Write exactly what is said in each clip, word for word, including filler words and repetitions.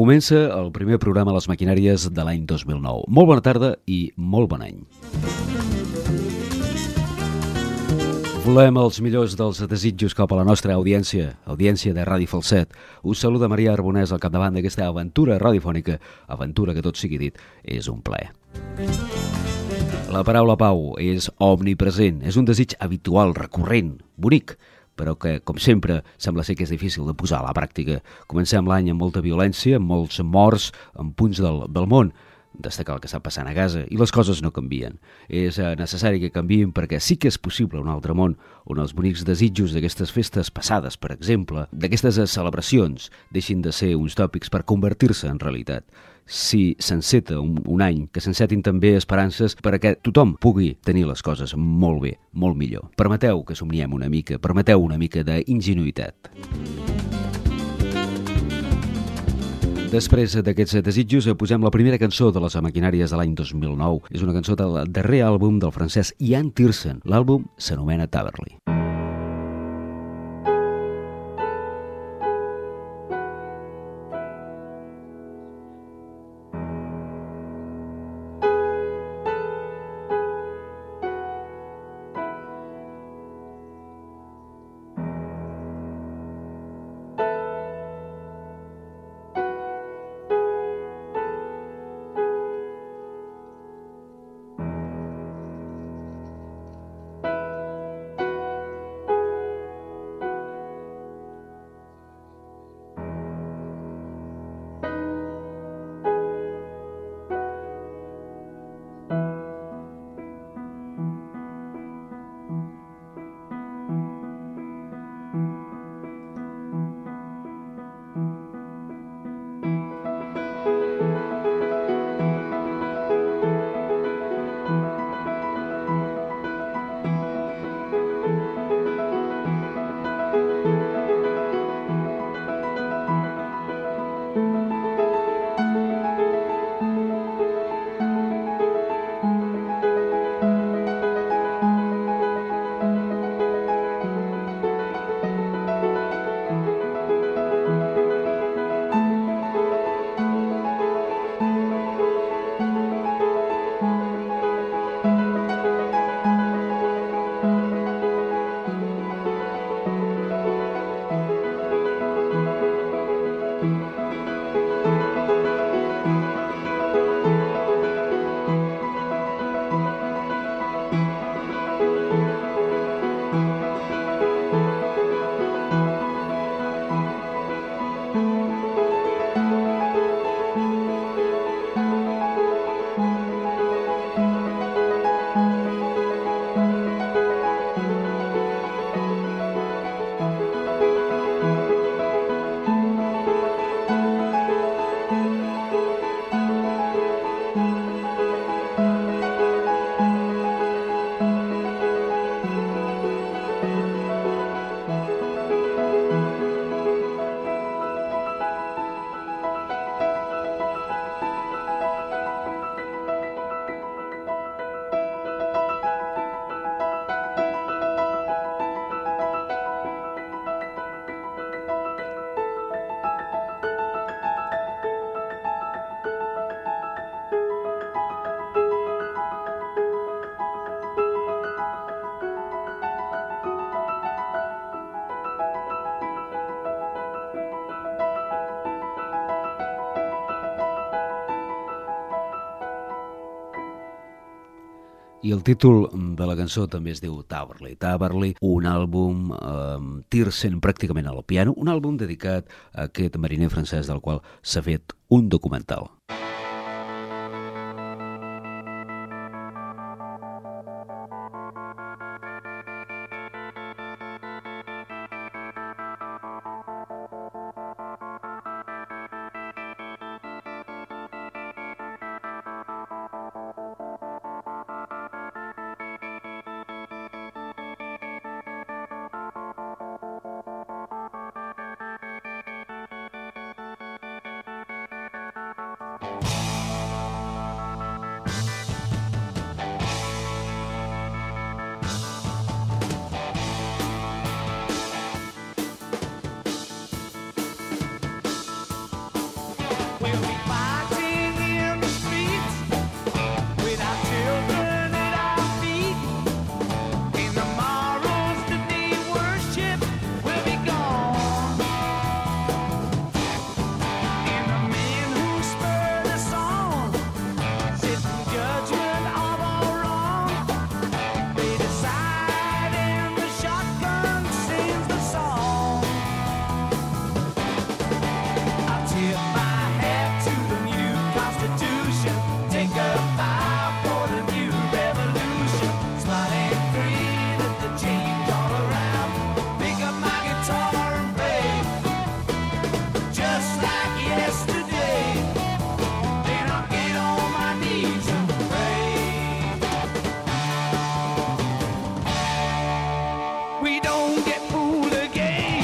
Comença el primer programa a les maquinàries de l'any dos mil nou. Molt bona tarda i molt bon any. Volem els millors dels desitjos cap a la nostra audiència, audiència de Ràdio Falset. Us saluda Maria Arbonès al capdavant d'aquesta aventura radiofònica, aventura que tot sigui dit, és un plaer. La paraula pau és omnipresent, és un desig habitual, recurrent, bonic, però que, com sempre, sembla ser que és difícil de posar a la pràctica. Comencem l'any amb molta violència, amb molts morts, en punts del, del món. Destacar el que està passant a Gaza, i les coses no canvien. És eh, necessari que canviïn perquè sí que és possible un altre món on els bonics desitjos d'aquestes festes passades, per exemple, d'aquestes celebracions, deixin de ser uns tòpics per convertir-se en realitat. Si s'enceta un, un any, que s'encetin també esperances perquè tothom pugui tenir les coses molt bé, molt millor. Permeteu que somniem una mica, permeteu una mica d'ingenuïtat. Després d'aquests desitjos, posem la primera cançó de les maquinàries de l'any dos mil nou. És una cançó del darrer àlbum del francès Ian Tiersen. L'àlbum s'anomena Taverly. I el títol de la cançó també es diu Taverly. Taverly, un àlbum amb eh, Tiersen pràcticament al piano, un àlbum dedicat a aquest mariner francès del qual s'ha fet un documental. we don't get fooled again.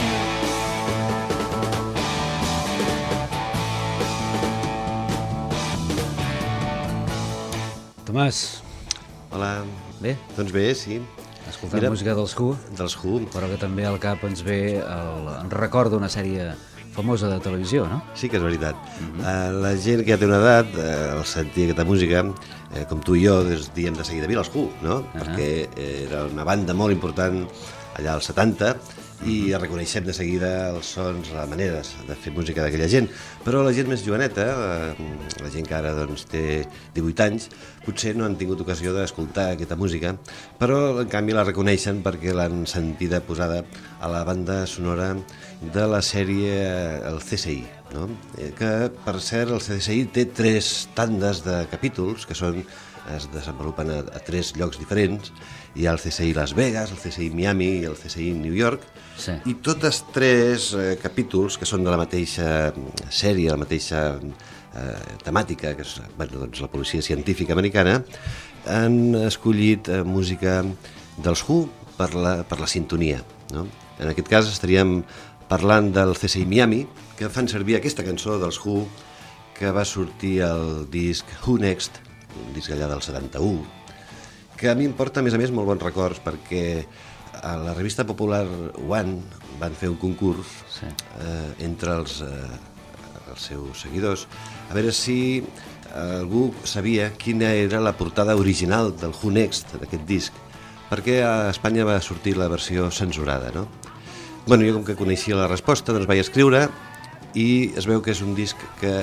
Tomàs. Hola. Bé? Doncs bé, sí. Escoltant Mira, música dels Who. Dels Who. Però que també al cap ens ve el, en record d'una sèrie famosa de televisió, no? Sí que és veritat. Uh-huh. uh, la gent que ja té una edat, uh, al sentir aquesta música, uh, com tu i jo, des, diem de seguida, mira els Who, no? Uh-huh. Perquè era una banda molt important allà als setanta, i reconeixem de seguida els sons, les maneres de fer música d'aquella gent. Però la gent més joveneta, la, la gent que ara doncs, té divuit anys, potser no han tingut ocasió d'escoltar aquesta música, però en canvi la reconeixen perquè l'han sentida posada a la banda sonora de la sèrie El C S I, no? Que per cert el C S I té tres tandes de capítols que són, es desenvolupen a, a tres llocs diferents. Hi ha el C S I Las Vegas, el C S I Miami i el C S I New York. Sí. I tots tres eh, capítols, que són de la mateixa sèrie, la mateixa eh, temàtica, que és bueno, doncs, la policia científica americana, han escollit eh, música dels Who per la, per la sintonia, no? En aquest cas estaríem parlant del C S I Miami, que fan servir aquesta cançó dels Who, que va sortir al disc Who Next, un disc allà del setanta-u, que a mi em porta, a més a més, molt bons records, perquè a la revista popular One van fer un concurs sí. eh, entre els, eh, els seus seguidors, a veure si algú sabia quina era la portada original del Who Next, d'aquest disc, perquè a Espanya va sortir la versió censurada, no? Bueno, jo com que coneixia la resposta, doncs vaig escriure, i es veu que és un disc que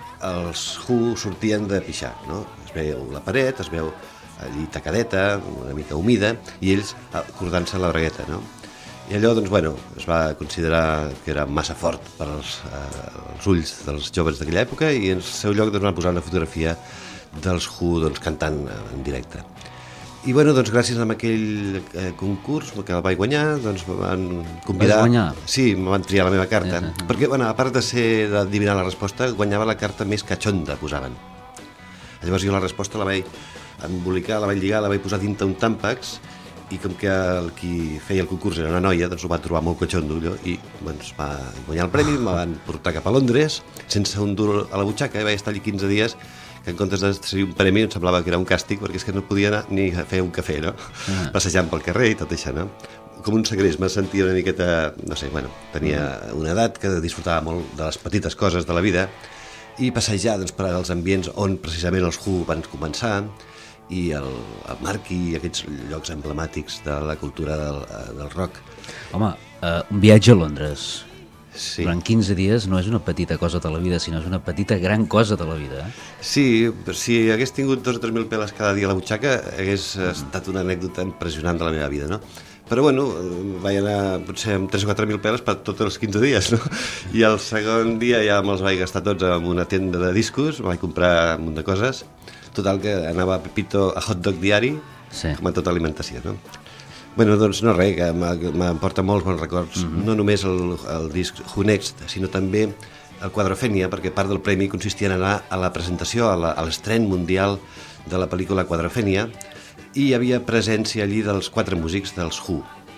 els Who sortien de pixar, no? Es veu la paret, es veu allí tacadeta, una mica humida, i ells acordant-se la bragueta, no? I allò, doncs, bueno, es va considerar que era massa fort per als, eh, els ulls dels joves d'aquella època, i en el seu lloc doncs, van posar una fotografia dels Who doncs, cantant en directe. I, bueno, doncs, gràcies a aquell eh, concurs que el vaig guanyar, doncs, me van convidar... Vas guanyar? Sí, me van triar la meva carta, uh -huh. perquè, bueno, a part de ser d'adivinar la resposta, guanyava la carta més catxonda, posaven. Llavors jo la resposta la vaig embolicar, la vaig lligar, la vaig posar dintre un tàmpax, i com que el qui feia el concurs era una noia, doncs ho va trobar molt catxondo allò, i doncs, va guanyar el premi, me van portar cap a Londres sense un dur a la butxaca, i vaig estar allí quinze dies, que en comptes de ser un premi em semblava que era un càstig, perquè és que no podia anar ni a fer un cafè, no? Ah. Passejant pel carrer i tot això, no? Com un segrest, me sentia una miqueta, no sé, bueno, tenia una edat que disfrutava molt de les petites coses de la vida, i passejar doncs, per als ambients on precisament els Who van començar, i el, el Marquee i aquests llocs emblemàtics de la cultura del, del rock. Home, uh, un viatge a Londres sí. durant quinze dies no és una petita cosa de la vida, sinó és una petita gran cosa de la vida. Eh? Sí, si hagués tingut dos o tres mil peles cada dia a la butxaca hagués mm. estat una anècdota impressionant de la meva vida, no? Però bueno, vaig anar potser amb tres o quatre mil peles per tots els quinze dies, no? I el segon dia ja me'ls vaig gastar tots en una tenda de discos, vaig comprar un munt de coses. Total, que anava a Pepito a hot dog diari, sí. com a tota alimentació, no? Bueno, doncs no res, que m'emporta molts bons records, mm-hmm. no només el, el disc Who Next, sinó també el Quadrofènia, perquè part del premi consistia en anar a la presentació, a l'estren mundial de la pel·lícula Quadrofènia, i hi havia presència allí dels quatre músics dels Who,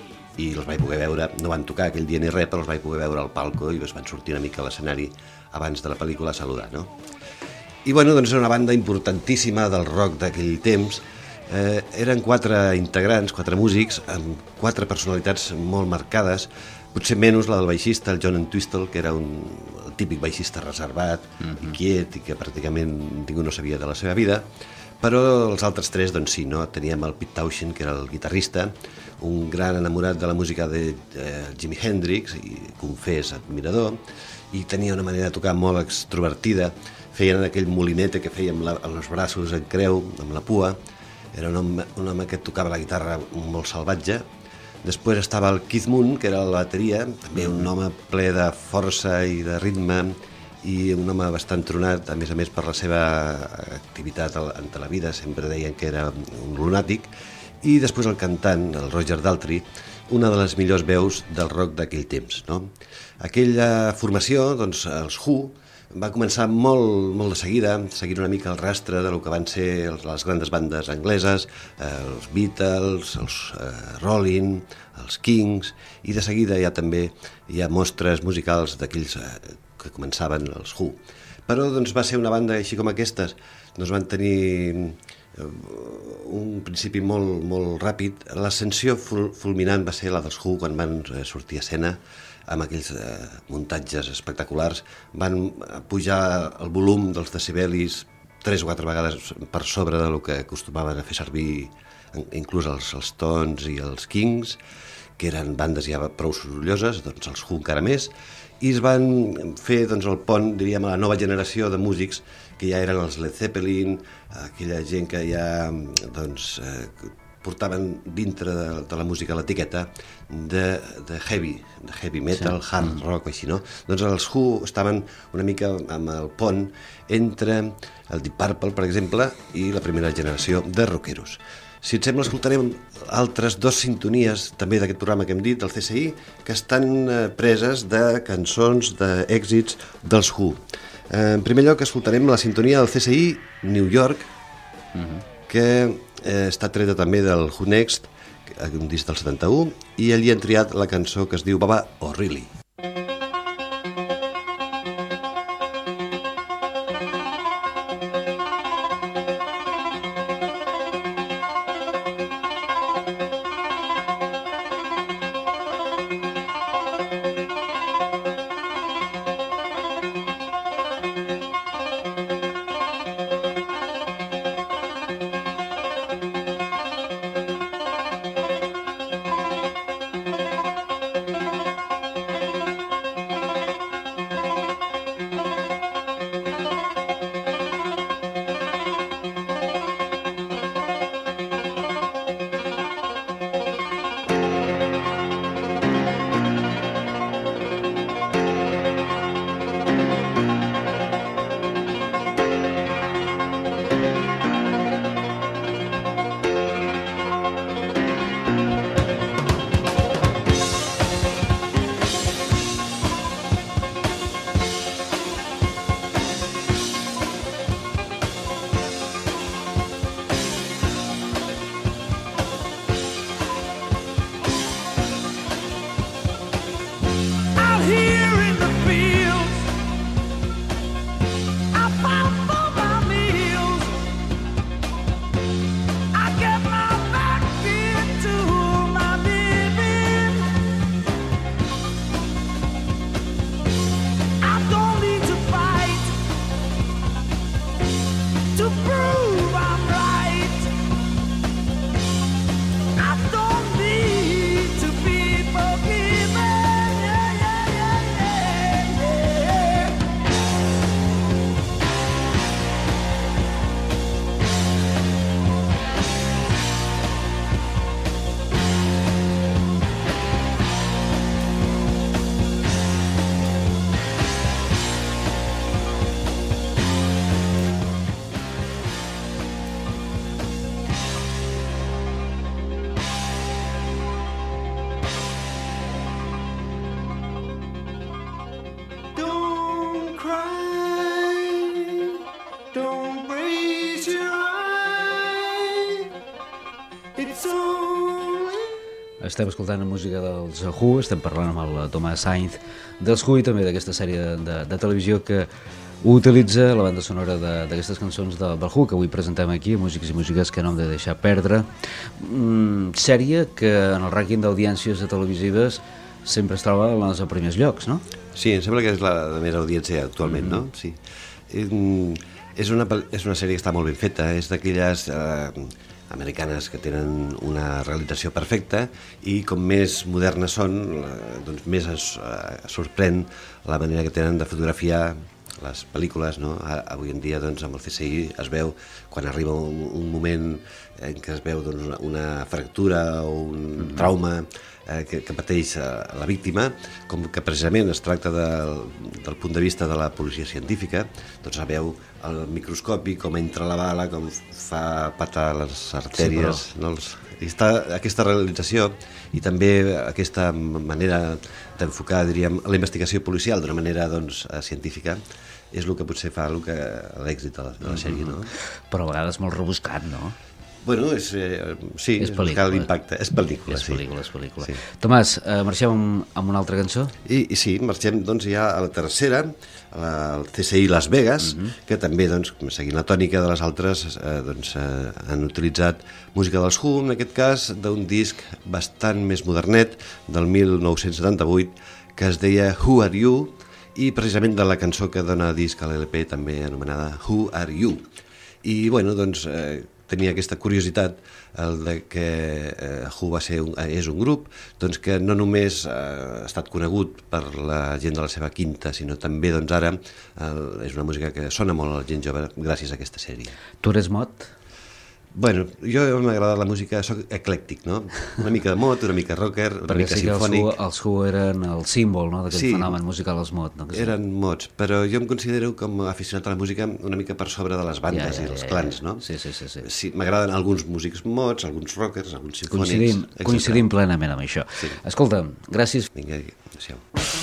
i els vaig poder veure, no van tocar aquell dia ni res, però els vaig poder veure al palco i es van sortir una mica a l'escenari abans de la pel·lícula a saludar, no? I bueno, doncs era una banda importantíssima del rock d'aquell temps. Eh, eren quatre integrants, quatre músics, amb quatre personalitats molt marcades, potser menys la del baixista, el John Entwistle, que era un el típic baixista reservat, mm-hmm. quiet, i que pràcticament ningú no sabia de la seva vida, però els altres tres, doncs sí, no? Teníem el Pete Townshend, que era el guitarrista, un gran enamorat de la música de eh, Jimi Hendrix, i confés admirador, i tenia una manera de tocar molt extrovertida, feien aquell molinete que feia amb, la, amb els braços en creu, amb la pua. Era un home, un home que tocava la guitarra molt salvatge. Després estava el Keith Moon, que era la bateria, també un home ple de força i de ritme, i un home bastant tronat, a més a més per la seva activitat ante la vida, sempre deien que era un lunàtic. I després el cantant, el Roger Daltrey, una de les millors veus del rock d'aquell temps, no? Aquella formació, doncs, els Who, va començar molt, molt de seguida, seguint una mica el rastre del que van ser les grandes bandes angleses, eh, els Beatles, els eh, Rolling, els Kings, i de seguida ja també hi ha mostres musicals d'aquells eh, que començaven els Who. Però doncs, va ser una banda així com aquestes, doncs van tenir un principi molt, molt ràpid. L'ascensió ful fulminant va ser la dels Who quan van sortir a escena amb aquells eh, muntatges espectaculars. Van pujar el volum dels decibelis tres o quatre vegades per sobre del que acostumaven a fer servir inclús els, els Stones i els Kings, que eren bandes ja prou sorolloses, doncs els Who encara més, i es van fer doncs, el pont, diríem, a la nova generació de músics que ja eren els Led Zeppelin, aquella gent que ja doncs, eh, portaven dintre de, de la música l'etiqueta de, de heavy, de heavy metal, sí. hard rock o així, no? Doncs els Who estaven una mica amb el pont entre el Deep Purple, per exemple, i la primera generació de rockeros. Si et sembla, escoltarem altres dues sintonies també d'aquest programa que hem dit, del C S I, que estan preses de cançons d'èxits dels Who. En primer lloc, escoltarem la sintonia del C S I New York, uh-huh. que eh, està treta també del Who Next, un disc del setanta-u, i allí han triat la cançó que es diu Baba O'Reilly. Estem escoltant la música dels Who, estem parlant amb el Tomàs Sainz dels Who i també d'aquesta sèrie de, de televisió que utilitza la banda sonora d'aquestes cançons de, del Who, que avui presentem aquí, músics i músiques que no hem de deixar perdre. Mm, sèrie que en el rànquing d'audiències televisives sempre es troba en els primers llocs, no? Sí, em sembla que és la de més audiència actualment, mm-hmm. no? Sí. És una, és una sèrie que està molt ben feta, és d'aquelles eh, americanes que tenen una realització perfecta i com més modernes són, doncs més es eh, sorprèn la manera que tenen de fotografiar les pel·lícules, no? Avui en dia doncs, amb el C S I es veu quan arriba un, un moment en què es veu doncs, una, una fractura o un mm-hmm. trauma eh, que, que pateix eh, la víctima, com que precisament es tracta de, del punt de vista de la policia científica, doncs es veu el microscopi com entra la bala, com fa patar les artèries, sí, no? Els, i està aquesta realització i també aquesta manera d'enfocar, diríem, la investigació policial d'una manera doncs, científica és el que potser fa el que, l'èxit de la, de la sèrie, no? Però a vegades molt rebuscat, no? Bueno, és, eh, sí, és, és buscar l'impacte. És pel·lícula, és sí. pel·lícula, és pel·lícula. Sí. Tomàs, eh, marxem amb, amb una altra cançó? I, I sí, marxem doncs ja a la tercera, la, el C S I Las Vegas, uh-huh. que també, doncs, seguint la tònica de les altres, eh, doncs, eh, han utilitzat música dels Who, en aquest cas, d'un disc bastant més modernet, del mil nou-cents setanta-vuit, que es deia Who Are You, i precisament de la cançó que dona disc a l'L P, també anomenada Who Are You. I, bueno, doncs... Eh, tenia aquesta curiositat el de que eh, Who va ser un, és un grup doncs que no només eh, ha estat conegut per la gent de la seva quinta, sinó també doncs ara eh, és una música que sona molt a la gent jove gràcies a aquesta sèrie. Tu eres mod? Bueno, jo m'ha agradat la música, soc eclèctic, no? Una mica de mod, una mica rocker, una perquè mica sí simfònic. Els Who, els Who eren el símbol, no?, d'aquest sí, fenomen musical, els mod. No? Eren mods, però jo em considero com a aficionat a la música una mica per sobre de les bandes ja, ja, i els ja, clans, no? Sí, sí, sí. sí. sí M'agraden alguns músics mods, alguns rockers, alguns simfònics... Coincidim, coincidim plenament amb això. Sí. Escolta, gràcies. Vinga, adéu.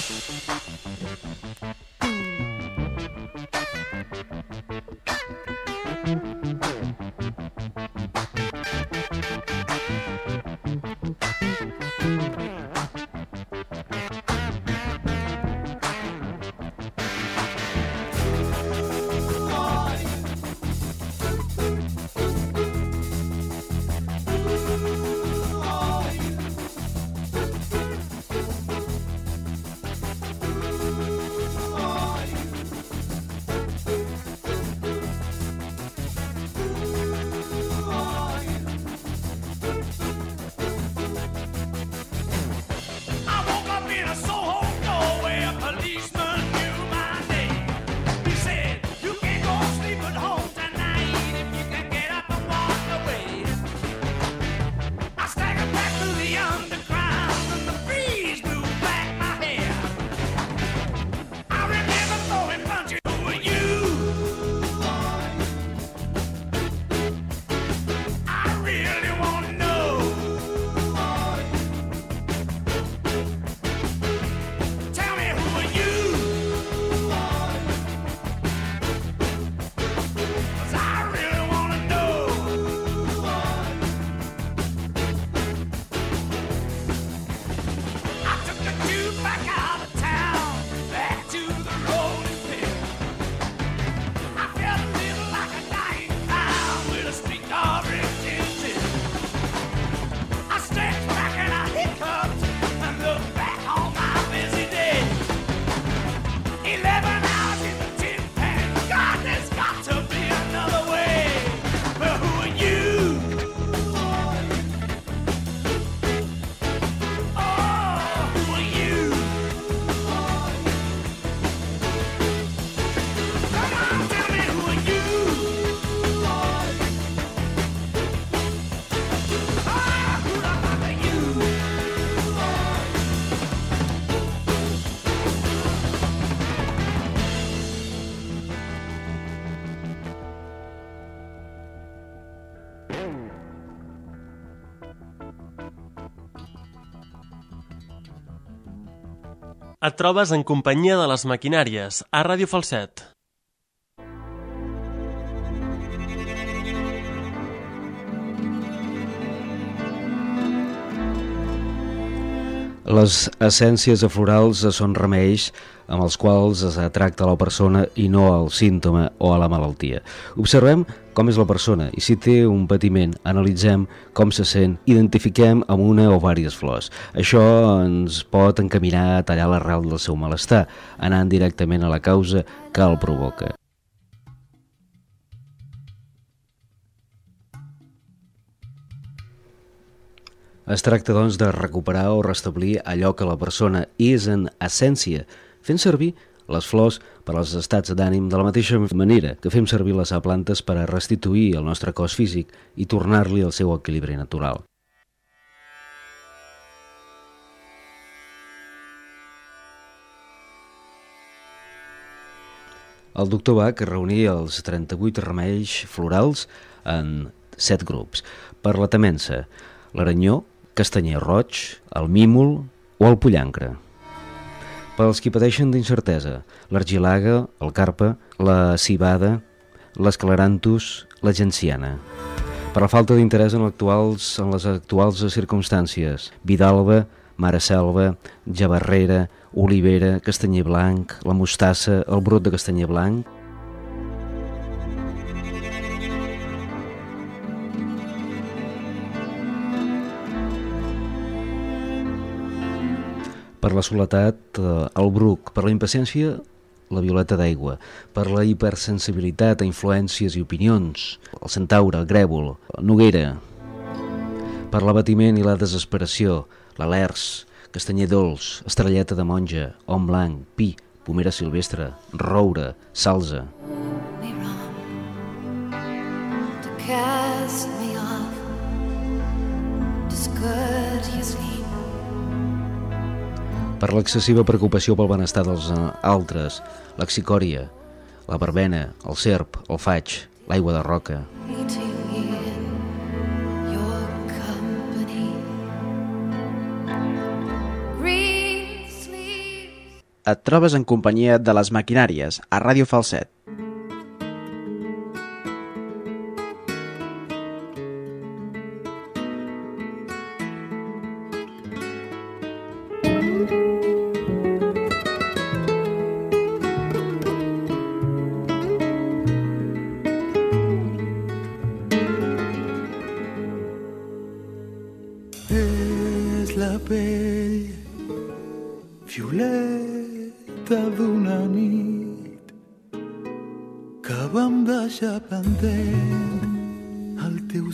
Et trobes en companyia de les maquinàries a Ràdio Falset. Les essències aflorals són remeis amb els quals es tracta la persona i no el símptoma o a la malaltia. Observem com és la persona i si té un patiment, analitzem com se sent, identifiquem amb una o diverses flors. Això ens pot encaminar a tallar l'arrel del seu malestar, anant directament a la causa que el provoca. Es tracta, doncs, de recuperar o restablir allò que la persona és en essència, fent servir les flors per als estats d'ànim de la mateixa manera que fem servir les plantes per a restituir el nostre cos físic i tornar-li el seu equilibri natural. El doctor Bach reunia els trenta-vuit remeis florals en set grups, per la temença, l'aranyó, castanyer roig, el mímol o el pollancre. Pels qui pateixen d'incertesa, l'argilaga, el carpa, la cibada, l'esclerantus, la genciana. Per la falta d'interès en, actuals, en les actuals circumstàncies, vidalba, mare selva, jabarrera, olivera, castanyer blanc, la mostassa, el brot de castanyer blanc. Per la soledat, el bruc, per la impaciència, la violeta d'aigua, per la hipersensibilitat a influències i opinions, el centaure, el grèvol, la noguera, per l'abatiment i la desesperació, l'alers, castanyer dolç, estrelleta de monja, om blanc, pi, pomera silvestre, roure, salsa. Per l'excessiva preocupació pel benestar dels altres, l'exicòria, la verbena, el serp, el faig, l'aigua de roca. Et trobes en companyia de les maquinàries a Ràdio Falset. És la pell violeta d'una nit que vam deixar pendent el teu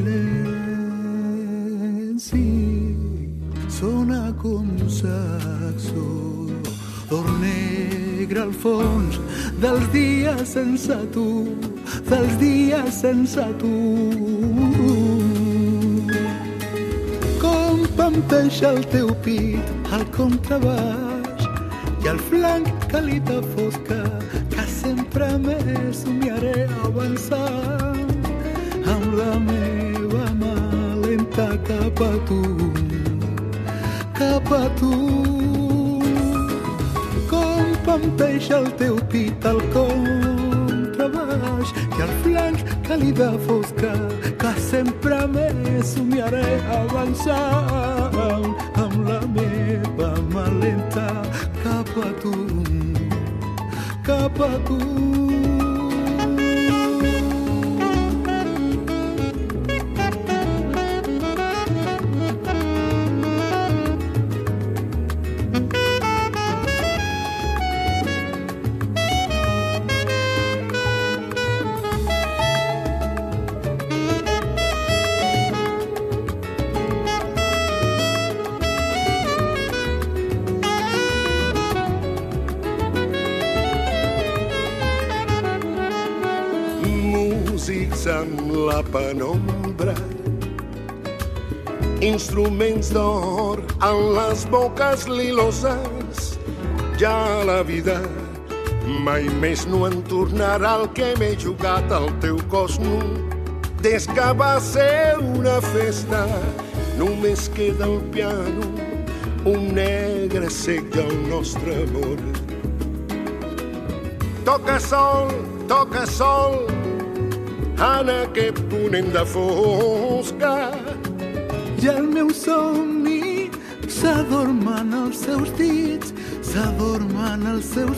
silenci. Sona com un saxo d'or negre al fons dels dies sense tu, dels dies sense tu. Com panteixa el teu pit al contrabaix i al flanc càlida fosca que sempre més somiaré avançar amb la meva mà lenta cap a tu, cap a tu. Com panteixa el teu pit al contrabaix i al flanc càlida fosca que sempre més somiaré avançar amb la meva mà lenta cap a tu, cap a tu. En la penombra, instruments d'or en les boques liloses. Ja la vida mai més no en tornarà el que m'he jugat al teu cos nu. Des que va ser una festa només queda el piano, un negre cec del nostre amor. Toca sol, toca sol en aquest ponent de fosca. I el meu somni s'adormen els seus dits, s'adormen els seus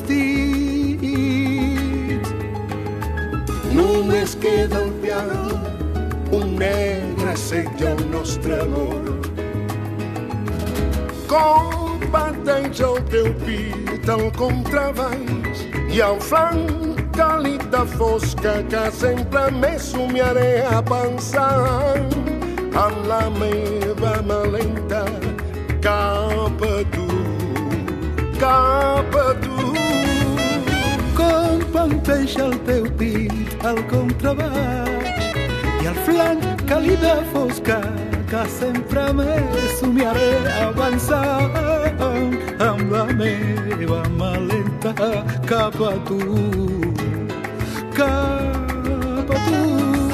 dits. Només queda el piano, un negre cec i el nostre amor. Com pateix el teu pit al contrabaix i al flanc càlid de fosca que sempre més somiaré a pensar en la meva mà lenta cap a tu, cap a tu. Com panteixa el teu pit al contrabaix i al flanc càlida fosca que sempre més somiaré avançar amb la meva mà lenta cap a tu, cap a tu.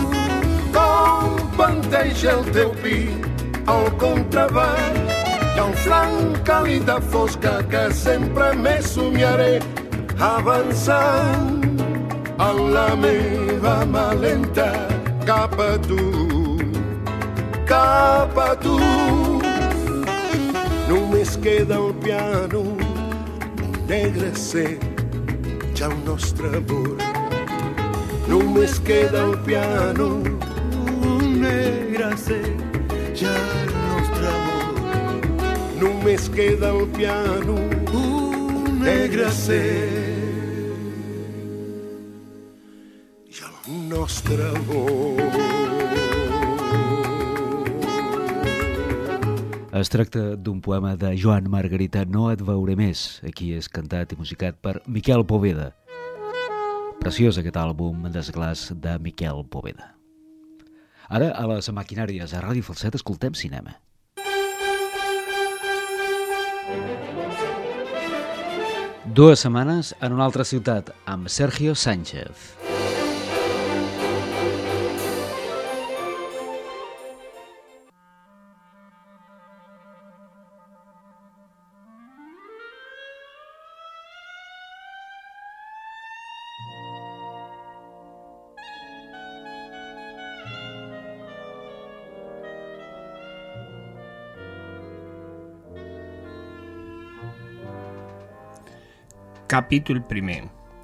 Com panteixa el teu pit al contrabaix i al flanc càlid de fosca que sempre més somiaré avançant en la meva mà lenta cap a tu, cap a tu. Només queda el piano, un negre sec, ja el nostre amor. Només queda el piano, un negre sec, ja el nostre amor. Només queda el piano, un negre sec, ja el nostre amor. Es tracta d'un poema de Joan Margarita, No et veuré més. Aquí és cantat i musicat per Miquel Poveda. Preciós aquest àlbum d'esglàs de Miquel Poveda. Ara, a les maquinàries a Ràdio Falset, escoltem cinema. Dues setmanes en una altra ciutat, amb Sergio Sánchez. Capítol primer.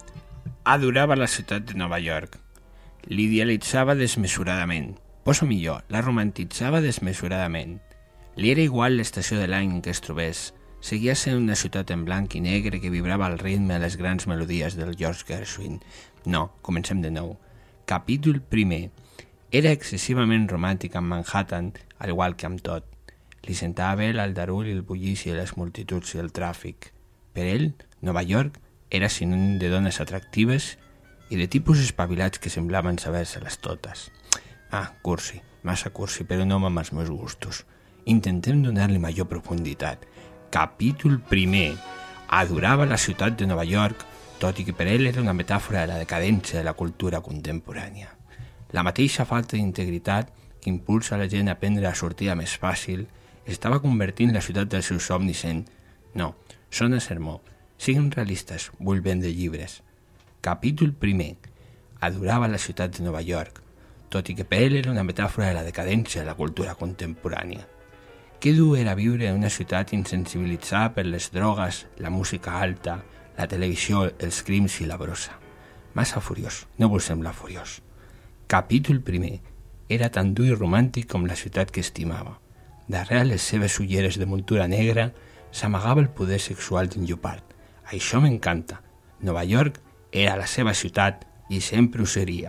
Adorava la ciutat de Nova York. L'idealitzava desmesuradament. Posa millor, la romantitzava desmesuradament. Li era igual l'estació de l'any en què es trobés. Seguia sent una ciutat en blanc i negre que vibrava al ritme de les grans melodies del George Gershwin. No, comencem de nou. Capítol primer. Era excessivament romàntic amb Manhattan, al igual que amb tot. Li sentava bé l'aldarull i el bullici de les multituds i el tràfic. Per ell, Nova York era sinònim de dones atractives i de tipus espavilats que semblaven saber-se-les totes. Ah, cursi, massa cursi, però no amb els meus gustos. Intentem donar-li major profunditat. Capítol primer. Adorava la ciutat de Nova York, tot i que per ell era una metàfora de la decadència de la cultura contemporània. La mateixa falta d'integritat que impulsa la gent a prendre la sortida més fàcil estava convertint la ciutat dels seus somnis en no, sona sermó, siguin realistes, vull vendre llibres. Capítol primer. Adorava la ciutat de Nova York, tot i que per ell era una metàfora de la decadència de la cultura contemporània. Que dur era viure en una ciutat insensibilitzada per les drogues, la música alta, la televisió, els crims i la brossa. Massa furiós, no vull semblar furiós. Capítol primer. Era tan dur i romàntic com la ciutat que estimava. Darrere les seves ulleres de muntura negra s'amagava el poder sexual d'un lleopard. Això m'encanta. Nova York era la seva ciutat i sempre ho seria.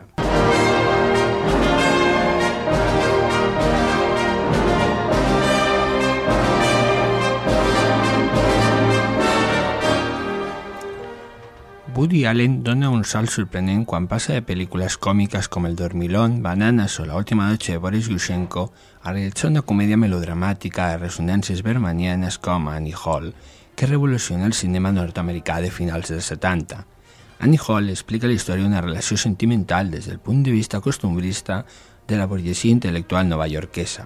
Woody Allen dona un salt sorprenent quan passa de pel·lícules còmiques com El Dormilón, Bananas o La última noche de Boris Yushenko a realitzar una comèdia melodramàtica de ressonàncies bermanianes com Annie Hall, que revoluciona el cinema nord-americà de finals dels setanta. Annie Hall explica la història d'una relació sentimental des del punt de vista costumbrista de la burgesia intel·lectual novaiorquesa.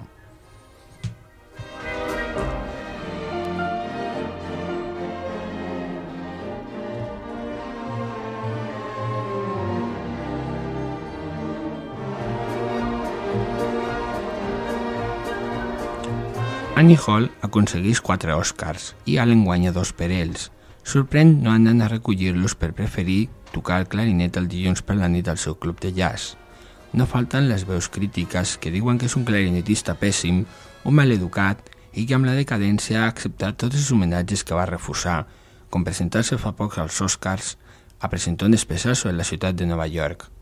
Annie Hall aconsegueix quatre Oscars i Allen guanya dos per ells. Sorprèn no anant a recollir-los per preferir tocar el clarinet el dilluns per la nit al seu club de jazz. No falten les veus crítiques que diuen que és un clarinetista pèssim, un maleducat i que amb la decadència ha acceptat tots els homenatges que va refusar, com presentar-se fa poc als Oscars a presentar un especial sobre la ciutat de Nova York.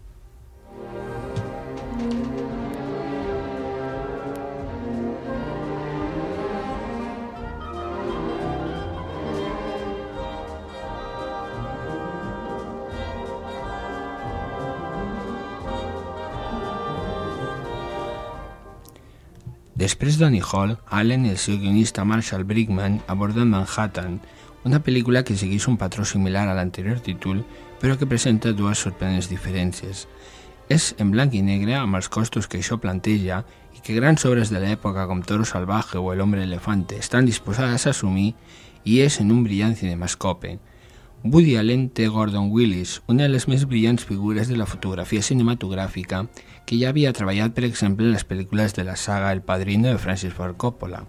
Després d'Annie Hall, Allen i el seu guionista Marshall Brickman aborden Manhattan, una pel·lícula que segueix un patró similar a l'anterior títol, però que presenta dues sorprenents diferències. És en blanc i negre amb els costos que això planteja i que grans obres de l'època com Toro Salvaje o El Hombre Elefante estan disposades a assumir, i és en un brillant cinemascope. Woody Allen té Gordon Willis, una de les més brillants figures de la fotografia cinematogràfica, que ja havia treballat, per exemple, en les pel·lícules de la saga El Padrino de Francis Ford Coppola.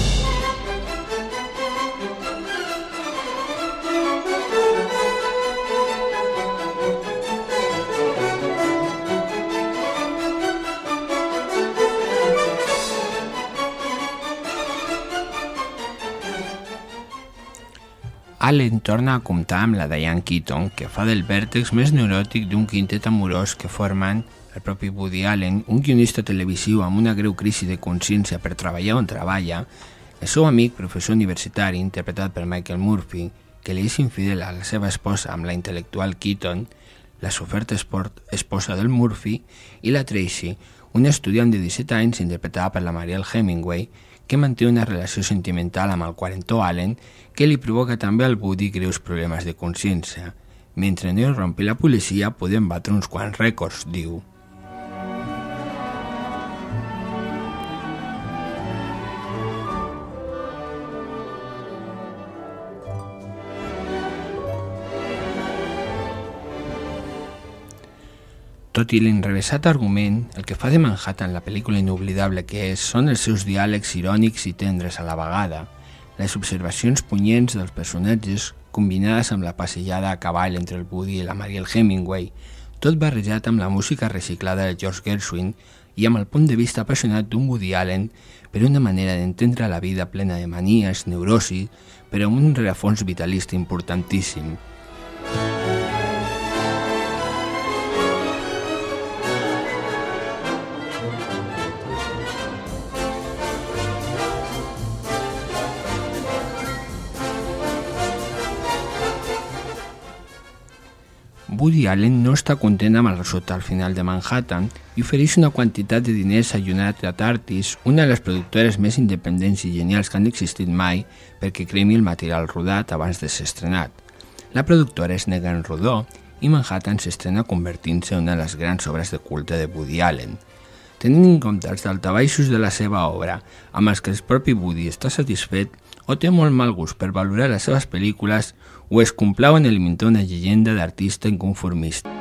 Allen torna a comptar amb la Diane Keaton, que fa del vèrtex més neuròtic d'un quintet amorós que formen el propi Woody Allen, un guionista televisiu amb una greu crisi de consciència per treballar on treballa, el seu amic professor universitari, interpretat per Michael Murphy, que li és infidel a la seva esposa amb la intel·lectual Keaton, la soferta esposa del Murphy, i la Tracy, una estudiant de disset anys interpretada per la Mariel Hemingway, que manté una relació sentimental amb el quarantó Allen, que li provoca també al Woody greus problemes de consciència. Mentre no irrompi la policia, podem batre uns quants rècords, diu. Tot i l'enrevessat argument, el que fa de Manhattan la pel·lícula inoblidable que és són els seus diàlegs irònics i tendres a la vegada, les observacions punyents dels personatges combinades amb la passejada a cavall entre el Woody i la Mariel Hemingway, tot barrejat amb la música reciclada de George Gershwin i amb el punt de vista apassionat d'un Woody Allen per una manera d'entendre la vida plena de manies, neurosi, però amb un rerefons vitalista importantíssim. Woody Allen no està content amb el resultat final de Manhattan i ofereix una quantitat de diners a United Artists, una de les productores més independents i genials que han existit mai, perquè cremi el material rodat abans de ser estrenat. La productora es nega en rodó i Manhattan s'estrena convertint-se en una de les grans obres de culte de Woody Allen. Tenint en compte els daltabaixos de la seva obra, amb els que el propi Woody està satisfet, o té molt mal gust per valorar les seves pel·lícules, o es complau en alimentar una llegenda d'artista inconformista.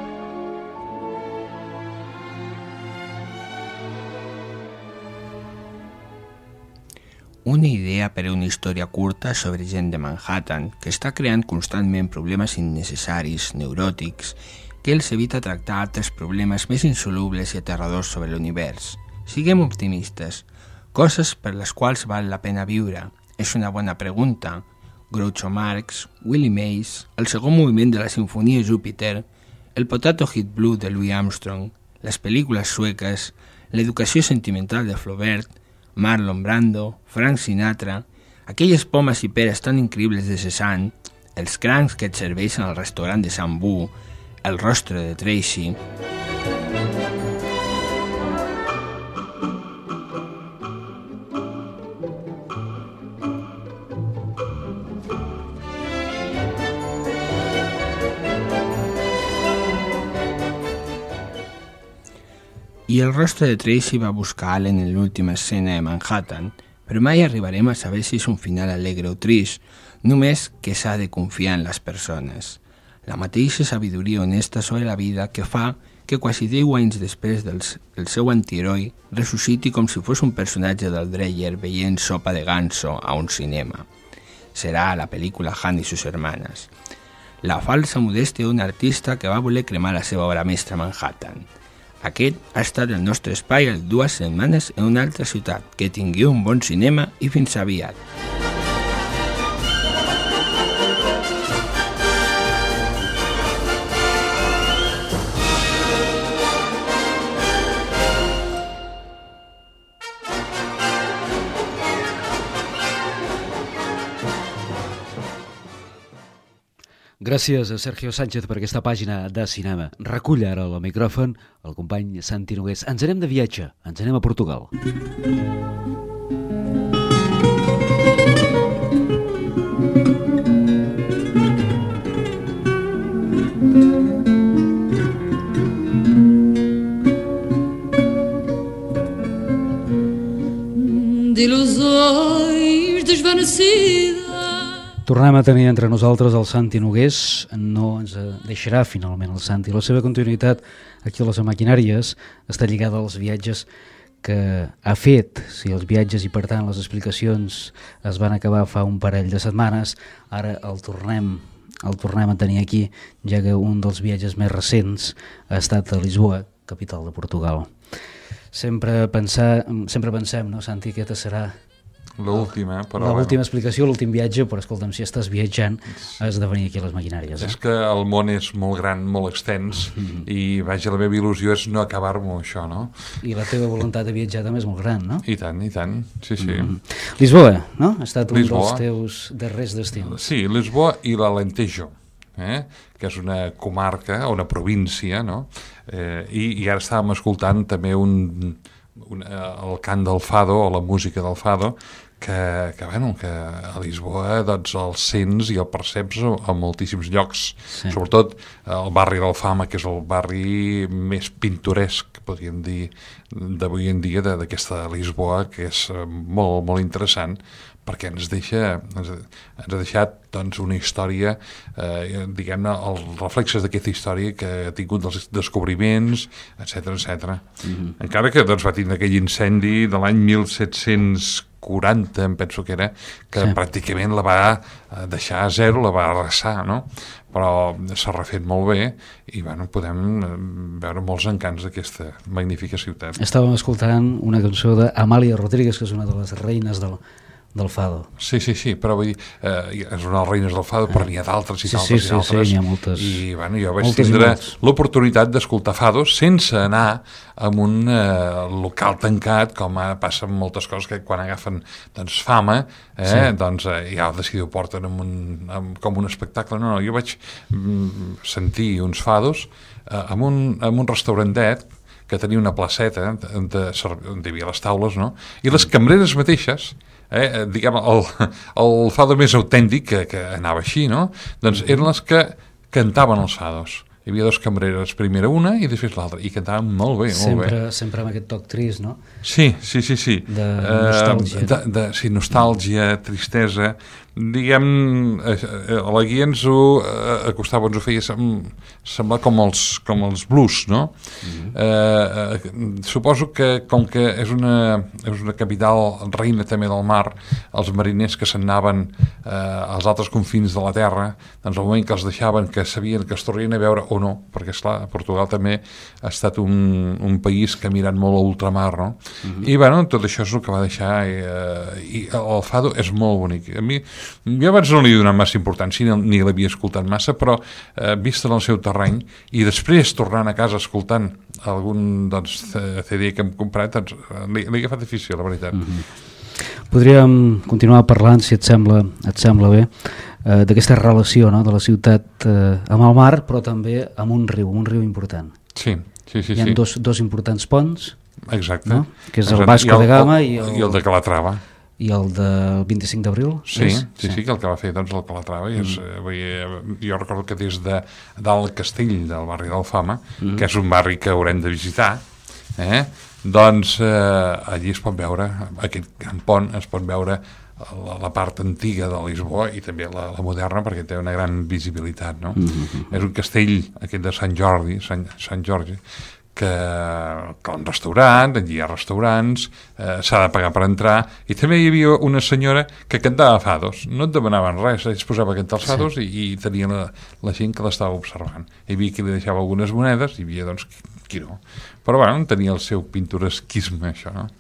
Una idea per a una història curta sobre gent de Manhattan que està creant constantment problemes innecessaris, neuròtics, que els evita tractar altres problemes més insolubles i aterradors sobre l'univers. Siguem optimistes. Coses per les quals val la pena viure. És una bona pregunta. Groucho Marx, Willie Mays, el segon moviment de la Sinfonia Júpiter, el Potato Head Blue de Louis Armstrong, les pel·lícules sueques, l'educació sentimental de Flaubert, Marlon Brando, Frank Sinatra, aquelles pomes i peres tan increïbles de Cézanne, els crancs que et serveixen al restaurant de Sant Bu, el rostre de Tracy... I el rostre de Tracy va buscar Allen en l'última escena de Manhattan, però mai arribarem a saber si és un final alegre o trist, només que s'ha de confiar en les persones. La mateixa sabidoria honesta sobre la vida que fa que quasi deu anys després del, del seu antiheroi ressusciti com si fos un personatge del Dreyer veient Sopa de Ganso a un cinema. Serà la pel·lícula Han y sus hermanas. La falsa modèstia d'un artista que va voler cremar la seva obra mestra a Manhattan. Aquest ha estat el nostre espai en dues setmanes en una altra ciutat. Que tingueu un bon cinema i fins aviat. Gràcies a Sergio Sánchez per aquesta pàgina de cinema. Recull ara el micròfon el company Santi Nogués. Ens anem de viatge, ens anem a Portugal. desvanecida. Tornem a tenir entre nosaltres el Santi Nogués, no ens deixarà finalment el Santi. La seva continuïtat aquí a les maquinàries està lligada als viatges que ha fet, si els viatges i per tant les explicacions es van acabar fa un parell de setmanes, ara el tornem, el tornem a tenir aquí, ja que un dels viatges més recents ha estat a Lisboa, capital de Portugal. Sempre, pensar, sempre pensem, no, Santi, aquesta serà l'última, però... L'última explicació, l'últim viatge, però escolta'm, si estàs viatjant has de venir aquí a les maquinàries. Eh? És que el món és molt gran, molt extens, mm-hmm. i vaja, la meva il·lusió és no acabar-m'ho això, no? I la teva voluntat de viatjar també és molt gran, no? I tant, i tant, sí, sí. Mm-hmm. Lisboa, no? Ha estat un Lisboa. dels teus darrers destins. Sí, Lisboa i l'Alentejo, eh? que és una comarca, una província, no? Eh, i, i ara estàvem escoltant també un, un, el cant del fado, o la música del fado, que, que, bueno, que a Lisboa doncs, el sents i el perceps a moltíssims llocs, sí. Sobretot el barri d'Alfama, que és el barri més pintoresc, podríem dir, d'avui en dia d'aquesta Lisboa, que és molt, molt interessant, perquè ens deixa, ens, ens ha deixat doncs, una història, eh, diguem-ne, els reflexes d'aquesta història que ha tingut dels descobriments, etcètera, etcètera. Mm-hmm. Encara que doncs, va tindre aquell incendi de l'any mil set-cents quaranta, em penso que era, que sí. Pràcticament la va deixar a zero, la va arrasar, no? Però s'ha refet molt bé i bueno, podem veure molts encants d'aquesta magnífica ciutat. Estàvem escoltant una cançó d'Amàlia Rodríguez, que és una de les reines del del fado. Sí, sí, sí, però vull dir, eh, és una de les reines del fado, però n'hi ha d'altres i sí, d'altres sí, i d'altres. Sí, sí, n'hi ha moltes. I bueno, jo vaig tindre l'oportunitat d'escoltar fados sense anar a un eh, local tancat, com passa amb moltes coses que quan agafen doncs, fama, eh, sí. doncs eh, ja de si ho porten amb un, amb, com un espectacle. No, no, jo vaig mm, sentir uns fados eh, amb, un, amb un restaurantet que tenia una placeta de, de, on hi havia les taules, no? I les cambreres mateixes, eh, diguem, el, el fado més autèntic que, que anava així, no? Doncs eren les que cantaven els fados. Hi havia dos cambreres, primera una i després l'altra, i cantaven molt bé, molt sempre, bé. Sempre amb aquest toc trist, no? Sí, sí, sí, sí. De nostàlgia. Uh, de, de, sí, nostàlgia, tristesa. Diguem, a la guia ens ho acostava, ens ho feia semblar com els, com els blues, no? Mm-hmm. Uh, suposo que com que és una, és una capital reina també del mar, els mariners que se'n anaven uh, als altres confins de la terra, doncs al moment que els deixaven, que sabien que es tornarien a veure o no, perquè esclar, Portugal també ha estat un, un país que ha mirat molt a ultramar, no? Mm-hmm. I bueno, tot això és el que va deixar, i, uh, i el fado és molt bonic. A mi jo abans no li he donat massa importància, ni, ni l'havia escoltat massa, però eh, vist en el seu terreny i després tornant a casa escoltant algun doncs, C D que hem comprat, doncs, l'he agafat difícil, la veritat. Mm-hmm. Podríem continuar parlant, si et sembla, et sembla bé, eh, d'aquesta relació, no?, de la ciutat eh, amb el mar, però també amb un riu, un riu important. Sí, sí, sí. Hi ha sí. dos, dos importants ponts, exacte, no?, que és exacte. el Vasco el, de Gama i el, i el de Calatrava. I el del vint-i-cinc d'abril? Sí, sí, sí, sí, que el que va fer doncs, el Calatrava. Mm. És, eh, jo recordo que des de dalt castell del barri d'Alfama, mm. que és un barri que haurem de visitar, eh, doncs eh, allí es pot veure, aquest gran pont, es pot veure la, la part antiga de Lisboa i també la, la moderna, perquè té una gran visibilitat, no? Mm-hmm. És un castell, aquest de Sant Jordi, Sant, Sant Jordi, que, que un restaurant, allí hi ha restaurants, eh, s'ha de pagar per entrar, i també hi havia una senyora que cantava fados, no et demanaven res, es posava a cantar els fados, sí. i, i tenia la, la gent que l'estava observant. Hi havia qui li deixava algunes monedes, hi havia doncs qui no. Però bueno, tenia el seu pintoresquisme, això, no?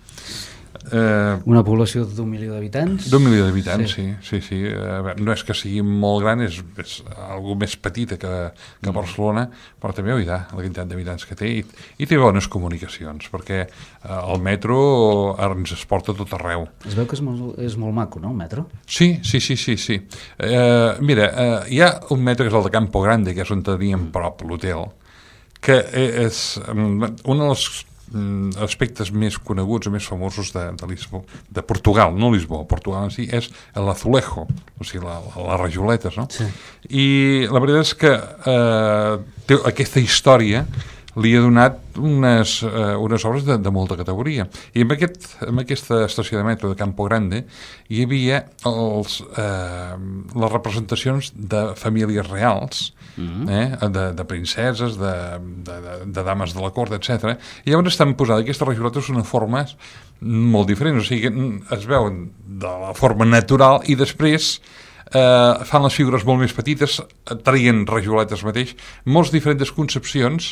Eh, una població d'un milió d'habitants? D'un milió d'habitants, sí. sí, sí, sí. Eh, no és que sigui molt gran, és, és algú més petita que, que Barcelona, però també, oidà, la quantitat d'habitants que té, i, i té bones comunicacions, perquè eh, el metro ens es porta tot arreu. Es veu que és molt, és molt maco, no, el metro? Sí, sí, sí, sí. sí. Eh, mira, eh, hi ha un metro que és el de Campo Grande, que és on teníem prop l'hotel, que és um, un dels aspectes més coneguts i més famosos de, de Lisboa, de Portugal, no Lisboa, Portugal en si, és l'azulejo, o sigui, la, les rajoletes, no? Sí. I la veritat és que eh, té aquesta història, li ha donat unes, eh, unes obres de, de molta categoria. I en, aquest, en aquesta estació de metro de Campo Grande hi havia els, eh, les representacions de famílies reals, mm-hmm. eh, de, de princeses, de, de, de, de dames de la cort, etcètera. I llavors estan posades aquestes rajoletes d'una forma molt diferent, o sigui que es veuen de la forma natural i després eh, fan les figures molt més petites, traient rajoletes mateix, molts diferents concepcions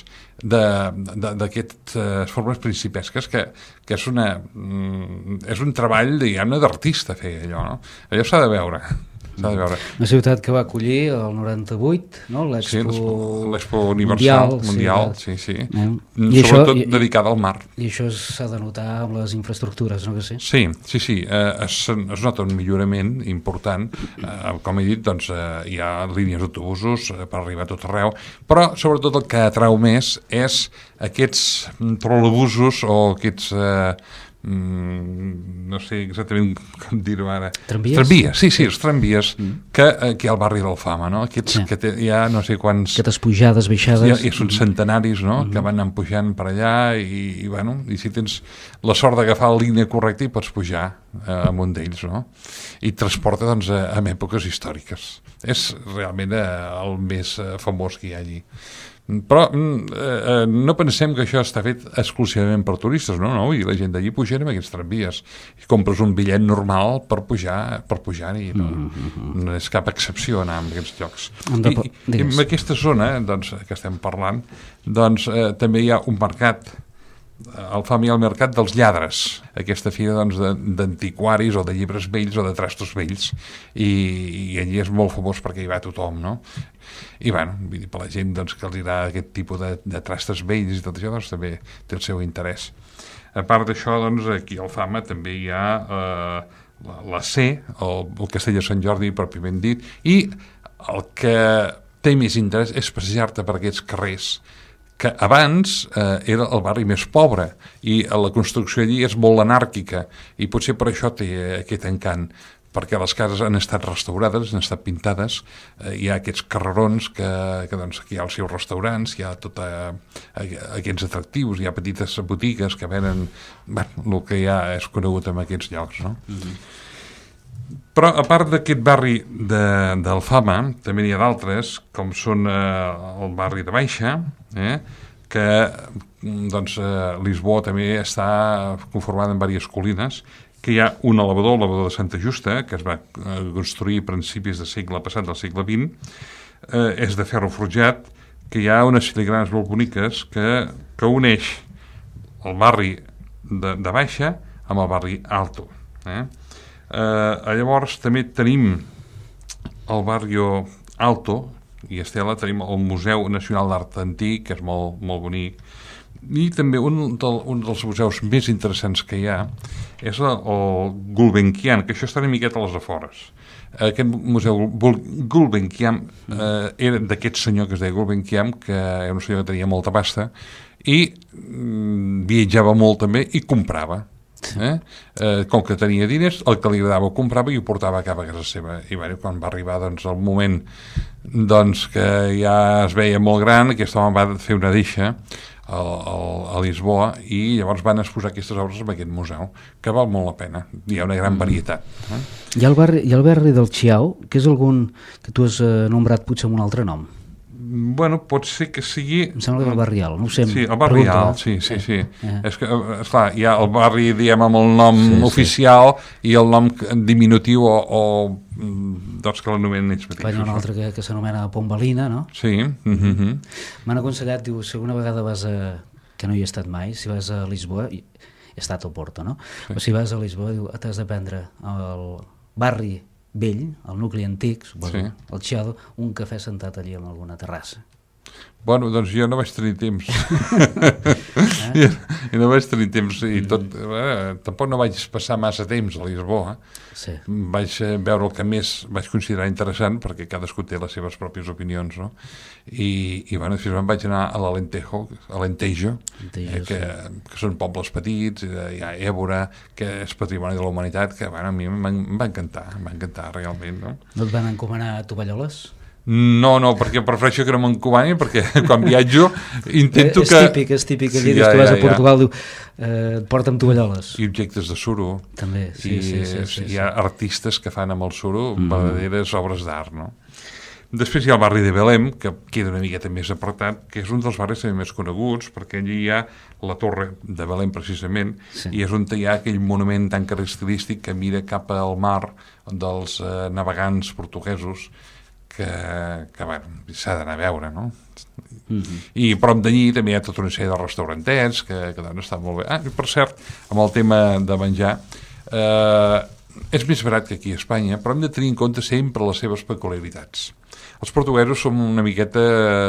d'aquestes eh, formes principesques que, que és, una, mm, és un treball, diguem-ne, d'artista fer allò, no? Allò s'ha de veure. S'ha de veure. Una ciutat que va acollir el noranta-vuit, no? l'Expo sí, l'Expo Universal, Mundial, mundial sí, sí. sí. Eh? I sobretot això, dedicada al mar. I això s'ha de notar amb les infraestructures, no que sí? Sí, sí, sí. Eh, es, es nota un millorament important. Eh, com he dit, doncs, eh, hi ha línies d'autobusos eh, per arribar a tot arreu, però sobretot el que atrau més és aquests trolebusos o aquests... Eh, Mm, no sé exactament com dir-ho ara. Tramvies? Tramvies, sí, sí, els tramvies mm. que aquí al barri d'Alfama, no? Aquests sí. que té, hi ha no sé quants... Aquestes pujades, baixades... Ja, ja són centenaris, no? Mm. Que van anar pujant per allà i, i, bueno, i si tens la sort d'agafar la línia correcta hi pots pujar eh, amb un d'ells, no? I transporta, doncs, a, a èpoques històriques. És realment eh, el més eh, famós que hi ha allí. Però eh, no pensem que això està fet exclusivament per turistes, no, no, i la gent d'allí puja amb aquests tramvies i compres un bitllet normal per pujar per pujar-hi, no, mm-hmm. no és cap excepció anar a aquests llocs. I, i en aquesta zona, doncs, que estem parlant, doncs eh, també hi ha un mercat, el familiar mercat dels lladres, aquesta fira doncs, d'antiquaris o de llibres vells o de trastos vells, i, i allí és molt famós perquè hi va tothom, no? I bueno, vull dir, per la gent doncs, que els agrada aquest tipus de, de trastes vells i tot això, doncs també té el seu interès. A part d'això, doncs, aquí al Fama també hi ha eh, la, la C, el, el Castell de Sant Jordi pròpiament dit, i el que té més interès és passejar-te per aquests carrers que abans eh, era el barri més pobre i la construcció allí és molt anàrquica i potser per això té aquest encant, perquè les cases han estat restaurades, han estat pintades, eh, hi ha aquests carrerons que, que doncs, aquí hi ha els seus restaurants, hi ha tot eh, aquests atractius, hi ha petites botigues que venen, bueno, el que ja és conegut en aquests llocs, no? Mm-hmm. Però a part d'aquest barri de, d'Alfama, també n'hi ha d'altres, com són eh, el barri de Baixa, eh, que doncs, eh, Lisboa també està conformada en diverses colines, que hi ha un elevador, el elevador de Santa Justa, que es va eh, construir a principis del segle passat, del segle vint, eh, és de ferro forjat, que hi ha unes filigranes molt boniques que, que uneix el barri de, de Baixa amb el barri Alto, eh? Eh, llavors també tenim el barri Alto i Estela, tenim el Museu Nacional d'Art Antic, que és molt, molt bonic, i també un, del, un dels museus més interessants que hi ha és el, el Gulbenkian, que això està una miqueta a les afores. Aquest museu Gulbenkian eh, era d'aquest senyor que es deia Gulbenkian, que era un senyor que tenia molta pasta i mm, viatjava molt també i comprava. Eh? Eh, com que tenia diners, el que li agradava ho comprava i ho portava cap a casa seva. I bueno, quan va arribar doncs, el moment doncs, que ja es veia molt gran, aquest home va fer una deixa a, a, a Lisboa i llavors van exposar aquestes obres en aquest museu, que val molt la pena. Hi ha una gran varietat. Eh? Hi ha el barri, hi ha el barri del Chiao, que és algun que tu has eh, nombrat potser amb un altre nom. Bueno, pot ser que sigui... Em sembla que el barri Alt, no ho sé. Sí, el barri Alt, sí, sí, sí. Eh. És que, esclar, hi ha el barri, diguem, amb el nom sí, oficial sí. I el nom diminutiu o, o doncs que l'anomenen ells mateixos. Hi ha un altre que, que s'anomena Pombalina, no? Sí. Mm-hmm. M'han aconsellat, diu, si alguna vegada vas a... que no hi he estat mai, si vas a Lisboa, he estat a Porto, no? Sí. Però si vas a Lisboa, diu, t'has de prendre el barri vell, el nucli antic, suposo, sí. El Chiado, un cafè sentat allí en alguna terrassa. Bueno, doncs jo no vaig tenir temps. eh? I, I no vaig tenir temps i tot, eh, tampoc no vaig passar massa temps a Lisboa. Sí. Vaig veure el que més vaig considerar interessant, perquè cadascú té les seves pròpies opinions, no? I, i bueno, després me'n vaig anar a l'Alentejo, a l'Alentejo, eh, que, sí. que són pobles petits, hi ha Évora, que és patrimoni de la humanitat, que bueno, a mi em va encantar, em va encantar realment, no? No et van encomanar tovalloles? No, no, perquè prefereixo que no m'encomani, perquè quan viatjo intento és que... És típic, és típic, allí sí, ja, tu vas ja, a Portugal, ja. diu, eh, porta'm tovalloles. I objectes de suro. També, sí, I, sí, sí, sí, sí. Hi ha artistes que fan amb el suro mm. verdaderes obres d'art, no? Després hi ha el barri de Belém, que queda una miqueta més apartat, que és un dels barris més coneguts, perquè allí hi ha la torre de Belém, precisament, sí. i és on hi ha aquell monument tan característic que mira cap al mar dels eh, navegants portuguesos, que, que bueno, s'ha d'anar a veure, no? Mm-hmm. I prop d'allí també hi ha tota una sèrie de restaurantets que, que doncs estan molt bé. Ah, i per cert, amb el tema de menjar, eh, és més barat que aquí a Espanya, però hem de tenir en compte sempre les seves peculiaritats. Els portuguesos som una miqueta...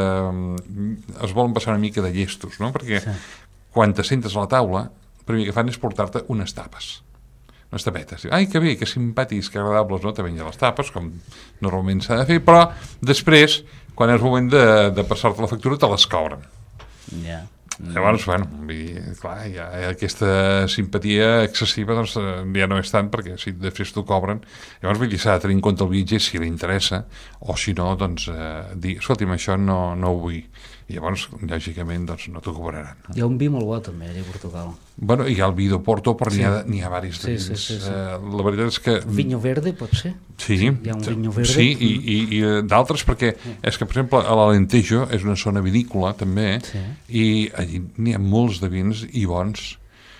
Eh, es volen passar una mica de llestos, no? Perquè sí. quan te sentes a la taula, el primer que fan és portar-te unes tapes. Unes tapetes. Ai, que bé, que simpàtics, que agradables, no? Te menja les tapes, com normalment s'ha de fer, però després, quan és moment de, de passar-te la factura, te les cobren. Ja. Yeah. Llavors, bueno, clar, ja, aquesta simpatia excessiva doncs, ja no és tant, perquè si després t'ho cobren, llavors vull dir, s'ha de tenir en compte el viatger si li interessa, o si no, doncs, eh, dir, escolti'm, això no, no ho vull. I llavors, lògicament, doncs, no t'ho cobraran. No? Hi ha un vi molt bo, també, allà a Portugal. Bueno, hi ha el vi de Porto, però sí. n'hi ha, n'hi ha varis de sí, vins. Sí, sí, sí. Uh, la veritat és que... Vinho verde, pot ser? Sí. Hi ha un vinho verde? Sí, i, i, i d'altres, perquè és que, per exemple, a l'Alentejo és una zona vinícola, també, sí. i allí n'hi ha molts de vins i bons.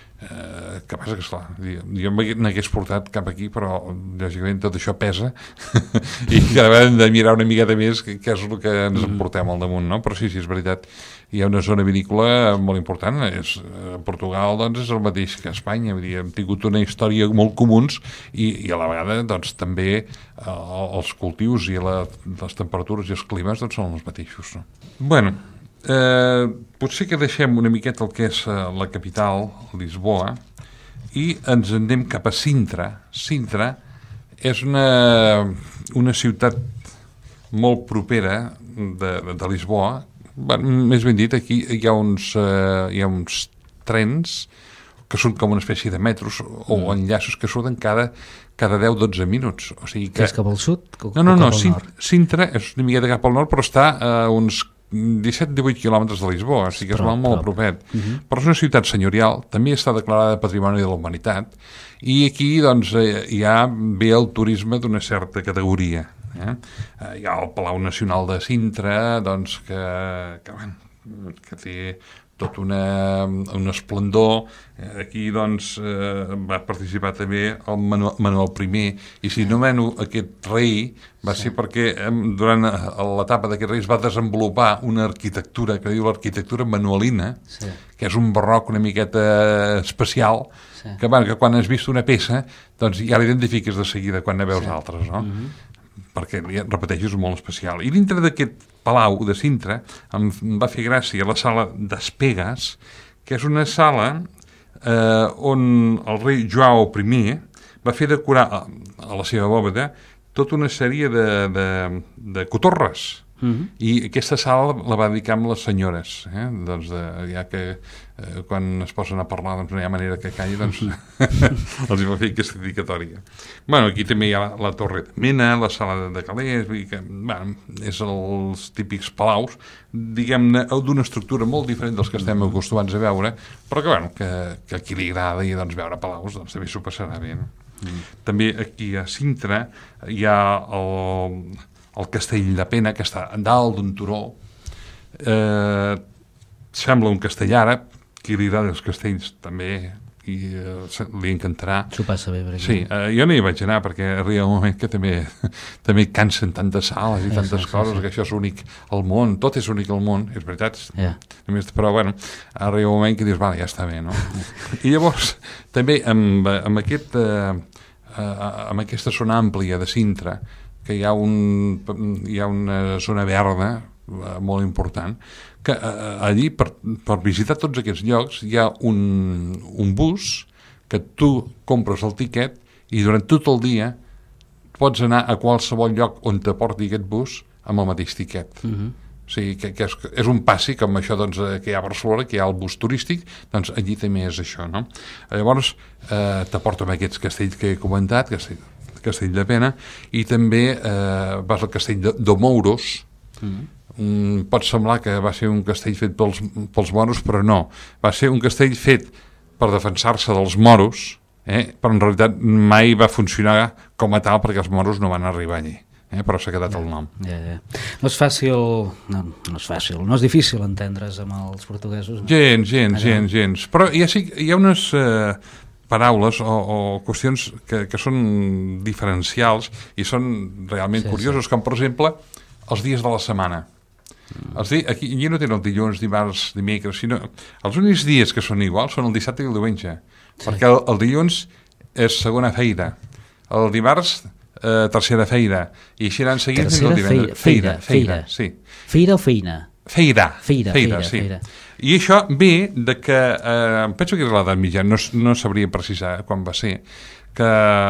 Uh, que passa que, esclar, jo n'hagués portat cap aquí, però lògicament tot això pesa i que hem de mirar una miqueta més que, que és el que ens en portem al damunt, no? Però sí, sí, és veritat, hi ha una zona vinícola molt important. És, a Portugal doncs, és el mateix que a Espanya, vull dir, hem tingut una història molt comuns i, i a la vegada doncs, també uh, els cultius i la, les temperatures i els climes doncs, són els mateixos, no? Bueno, Eh, potser que deixem una miqueta el que és eh, la capital, Lisboa, i ens en anem cap a Sintra. Sintra és una, una ciutat molt propera de, de, de Lisboa. Bueno, més ben dit, aquí hi ha uns, eh, hi ha uns trens que són com una espècie de metros o mm. enllaços que surten cada, cada deu a dotze minuts. O sigui que... És cap al sud? No, no, no, Sintra és una miqueta cap al nord, però està a eh, uns disset a divuit quilòmetres de Lisboa, o sigui que és molt, molt propet. Uh-huh. Però és una ciutat senyorial, també està declarada Patrimoni de la Humanitat, i aquí doncs, ja ve el turisme d'una certa categoria. Eh? Hi ha el Palau Nacional de Sintra, doncs, que, que, bueno, que té tot una, un esplendor. Aquí doncs, eh, va participar també el Manuel, Manuel primer, i si nomeno aquest rei va sí. ser perquè eh, durant l'etapa d'aquest rei es va desenvolupar una arquitectura que diu l'arquitectura manuelina, sí. que és un barroc una miqueta especial, sí. que, bueno, que quan has vist una peça doncs ja l'identifiques de seguida quan ne veus sí. altres, no? Mm-hmm. Perquè, repeteixo, és molt especial. I dintre d'aquest palau de Sintra em va fer gràcia la sala d'Espegues, que és una sala eh, on el rei Joao primer va fer decorar a, a la seva bòveda tota una sèrie de, de, de cotorres. Mm-hmm. I aquesta sala la va dedicar amb les senyores, eh? Doncs de, ja que eh, quan es posen a parlar doncs no hi ha manera que calli, doncs els va fer aquesta dedicatòria. Bueno, aquí també hi ha la, la Torre de Mena, la sala de, de Calés, vull dir que, bueno, és els típics palaus, diguem-ne, d'una estructura molt diferent dels que estem acostumats a veure, però que, bueno, que, que a qui li agrada i doncs veure palaus, doncs també s'ho passarà bé, no? Mm. També aquí a Sintra hi ha el... el castell de Pena, que està dalt d'un turó. Eh, sembla un castell àrab, qui li agrada els castells també i, eh, li encantarà. S'ho passa bé, per exemple. Sí, eh, jo no hi vaig anar perquè arriba un moment que també, també cansen tantes sales i tantes sí, coses, sí, sí. que això és únic al món, tot és únic al món, és veritat. Yeah. Només, però bueno, arriba un moment que dius, vale, ja està bé, no? I llavors, també amb, amb, aquest, eh, amb aquesta zona àmplia de Sintra, que hi ha, un, hi ha una zona verda eh, molt important, que eh, allí, per, per visitar tots aquests llocs, hi ha un, un bus que tu compres el tiquet i durant tot el dia pots anar a qualsevol lloc on te porti aquest bus amb el mateix tiquet. Mm-hmm. O sigui, que, que és, és un passi com això doncs, que hi ha a Barcelona, que hi ha el bus turístic, doncs allí també és això, no? Llavors, eh, te porta amb aquests castells que he comentat, castell Castell de Pena, i també eh, vas al castell de, de Mouros. Mm. Mm, pot semblar que va ser un castell fet pels, pels moros, però no. Va ser un castell fet per defensar-se dels moros, eh? Però en realitat mai va funcionar com a tal perquè els moros no van arribar allí. Eh, però s'ha quedat el nom. Ja, ja. No és fàcil, no, no és fàcil, no és difícil entendre's amb els portuguesos. No? Gens, gens, Allà. gens, gens. Però hi ha, hi ha unes eh, paraules o, o qüestions que, que són diferencials i són realment sí, curiosos, sí. Com per exemple els dies de la setmana. Mm. Els di aquí, aquí no tenen el dilluns, dimarts, dimecres, sinó els únics dies que són iguals són el dissabte i el diumenge. Sí. Perquè el, el dilluns és segona feira, el dimarts Uh, tercera feira, i així anant seguint tercera feira, feira, feira, feira, sí. Feira o feina? Feira, feira, feira, feira, sí. feira. I això ve de que, eh, penso que era l'edat mitjana, no, no sabria precisar quan va ser, que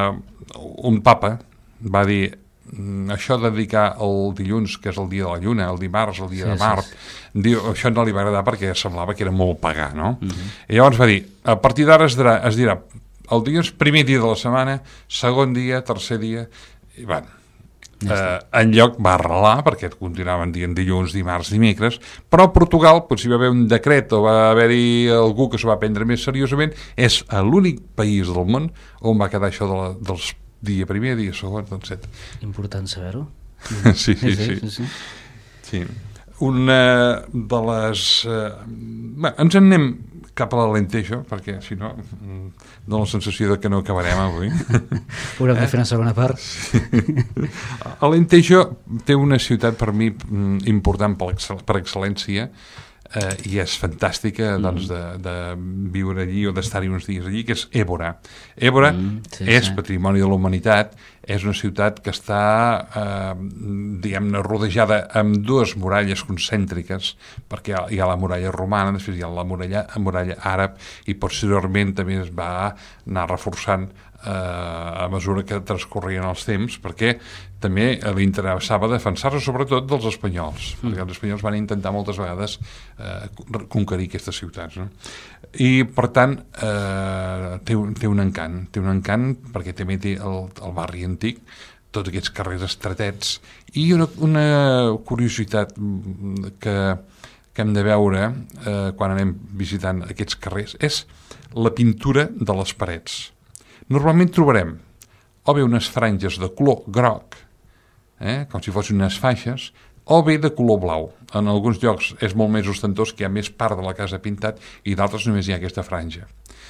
un papa va dir això de dedicar el dilluns, que és el dia de la lluna, el dimarts, el dia sí, de Mart, sí, sí. Diu, això no li va agradar perquè semblava que era molt pagà, no? Uh-huh. I llavors va dir, a partir d'ara es, es dirà el dilluns, primer dia de la setmana, segon dia, tercer dia, i van. Ja eh, en lloc va arrelar, perquè continuaven dient dilluns, dimarts, dimecres, però a Portugal potser va haver un decret o va haver-hi algú que s'ho va prendre més seriosament, és l'únic país del món on va quedar això de la, dels dia primer, dia segon, etcètera. Important saber-ho. sí, sí, sí, sí, sí. sí. Una de les... Eh, bé, ens en anem cap a l'Alentejo, perquè si no dona la sensació de que no acabarem avui. Haurem de fer una segona part. Sí. L'Alentejo té una ciutat per mi important per, excel per excel·lència, eh, i és fantàstica mm. doncs, de, de viure allí o d'estar-hi uns dies allí, que és Évora. Évora mm, sí, és sí. Patrimoni de la Humanitat, és una ciutat que està eh, diguem-ne rodejada amb dues muralles concèntriques, perquè hi ha, hi ha la muralla romana, després hi ha la muralla, la muralla àrab, i posteriorment també es va anar reforçant eh, a mesura que transcorrien els temps, perquè també li interessava defensar-se sobretot dels espanyols, mm. perquè els espanyols van intentar moltes vegades eh, conquerir aquestes ciutats, no? I per tant eh, té, té un encant té un encant perquè també té el, el barri antic, tots aquests carrers estretets, i una, una curiositat que, que hem de veure eh, quan anem visitant aquests carrers és la pintura de les parets. Normalment trobarem o bé unes franges de color groc, eh, com si fossin unes faixes, o bé de color blau. En alguns llocs és molt més ostentós, que hi ha més part de la casa pintat, i d'altres només hi ha aquesta franja.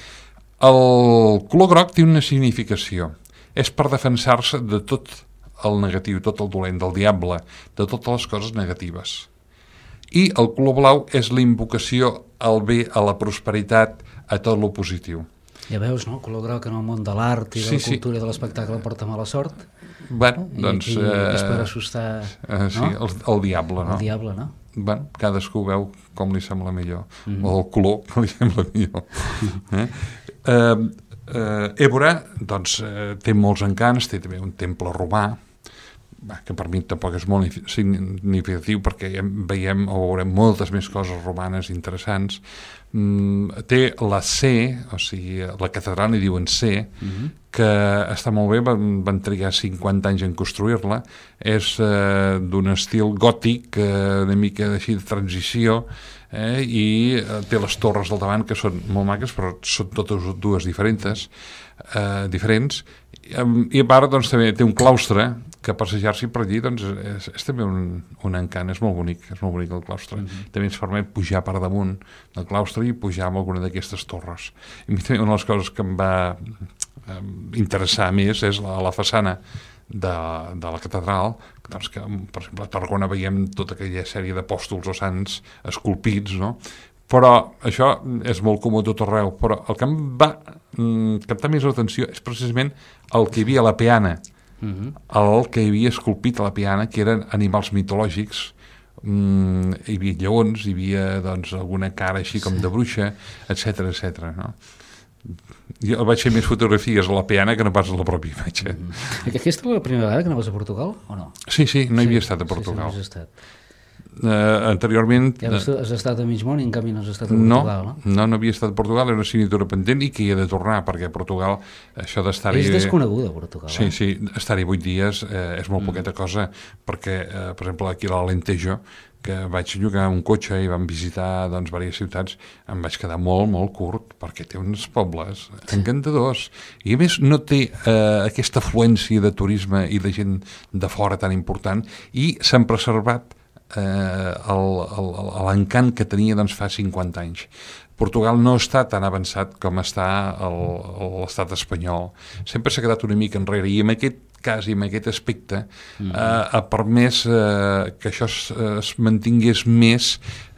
El color groc té una significació. És per defensar-se de tot el negatiu, tot el dolent, del diable, de totes les coses negatives. I el color blau és la invocació al bé, a la prosperitat, a tot lo positiu. Ja veus, no? El color groc en el món de l'art i de sí, la cultura sí. de l'espectacle porta mala sort. Bueno, doncs... I, i eh, és per assustar... Eh, sí, no? el, el diable, no? El diable, no? Bueno, cadascú veu com li sembla millor, mm. o el color que li sembla millor. eh? Eh, eh, Évora, doncs, eh, té molts encants, té també un temple romà, que per mi tampoc és molt significatiu perquè veiem o veurem moltes més coses romanes interessants. Mm, té la C, o sigui, la catedral li diuen C, mm-hmm. que està molt bé, van, van trigar cinquanta anys en construir-la, és eh, d'un estil gòtic, eh, una mica així de transició, eh, i eh, té les torres del davant que són molt maques, però són totes dues diferents, eh, diferents, i a part doncs, també té un claustre que passejar-s'hi per allí doncs, és, és també un, un encant, és molt bonic, és molt bonic el claustre. Mm-hmm. També ens permet pujar per damunt del claustre i pujar amb alguna d'aquestes torres. I també una de les coses que em va eh, interessar més és la, la façana de, de la catedral, doncs que, per exemple, a Tarragona veiem tota aquella sèrie d'apòstols o sants esculpits, no? Però això és molt comú tot arreu, però el que em va mm, captar més l'atenció és precisament el que hi havia a la peana, mm-hmm. el que hi havia esculpit a la peana, que eren animals mitològics, mm, hi havia lleons, hi havia doncs, alguna cara així com de bruixa, etcètera, etcètera, no? Jo vaig fer més fotografies a la peana que no pas a la pròpia imatge. Mm-hmm. Aquesta és la primera vegada que anaves a Portugal, o no? Sí, sí, no hi havia sí, estat a Portugal. Sí, sí, no estat. Uh, anteriorment... Ja has, has estat a mig món i en canvi no has estat a no, Portugal, no? No, no havia estat a Portugal, era una assignatura pendent i que hi he de tornar, perquè a Portugal això d'estar-hi... És desconeguda, Portugal. Sí, eh? sí, estar-hi vuit dies eh, és molt mm. poqueta cosa, perquè, eh, per exemple, aquí a l'Alentejo, que vaig llogar un cotxe i vam visitar doncs, diverses ciutats, em vaig quedar molt, molt curt, perquè té uns pobles sí. encantadors. I a més no té eh, aquesta afluència de turisme i de gent de fora tan important, i s'han preservat eh, l'encant que tenia doncs, fa cinquanta anys. Portugal no està tan avançat com està l'estat espanyol. Sempre s'ha quedat una mica enrere, i en aquest cas i en aquest aspecte mm-hmm. eh, ha permès eh, que això es, es mantingués més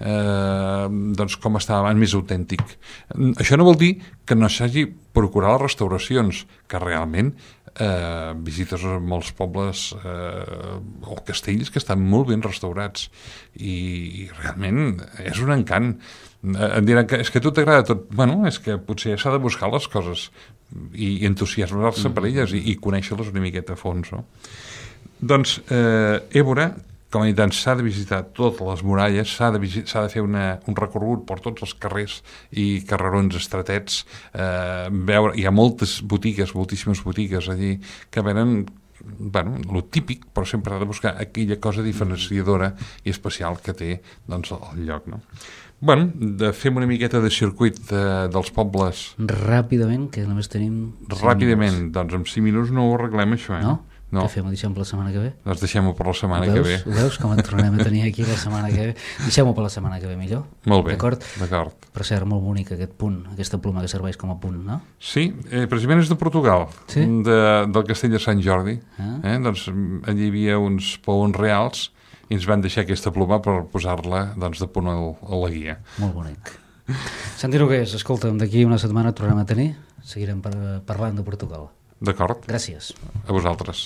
eh, doncs com estava abans, més autèntic. Això no vol dir que no s'hagi procurat les restauracions, que realment eh, visites molts pobles eh, o castells que estan molt ben restaurats i, i realment és un encant. Em diran que és que a tu t'agrada tot. Bueno, és que potser s'ha de buscar les coses i, i entusiasmar-se mm. per elles i, i conèixer-les una miqueta a fons, no? Doncs eh, Évora, com a dit, s'ha de visitar totes les muralles, s'ha de, s'ha de fer una, un recorregut per tots els carrers i carrerons estretets, eh, veure, hi ha moltes botigues, moltíssimes botigues allí que venen bueno, lo típic, però sempre ha de buscar aquella cosa diferenciadora i especial que té doncs, el lloc, no? Bueno, de, fem una miqueta de circuit de, dels pobles. Ràpidament, que només tenim... Ràpidament, minuts. Doncs en cinc minuts no ho arreglem, això, eh? No? No. Què fem? Ho deixem per la setmana que ve? Doncs deixem-ho per la setmana veus? que ve. Ho veus com et tornem a tenir aquí la setmana que ve? Deixem-ho per la setmana que ve, millor. Molt bé, d'acord? D'acord. Per cert, molt bonic aquest punt, aquesta pluma que serveix com a punt, no? Sí, eh, precisament és de Portugal, sí? de, del castell de Sant Jordi. Ah. Eh? Doncs allí hi havia uns paons reals i ens van deixar aquesta pluma per posar-la doncs, de punt a la guia. Molt bonic. Santi Nogués, escolta'm, d'aquí una setmana tornem a tenir, seguirem par parlant de Portugal. D'acord. Gràcies. A vosaltres.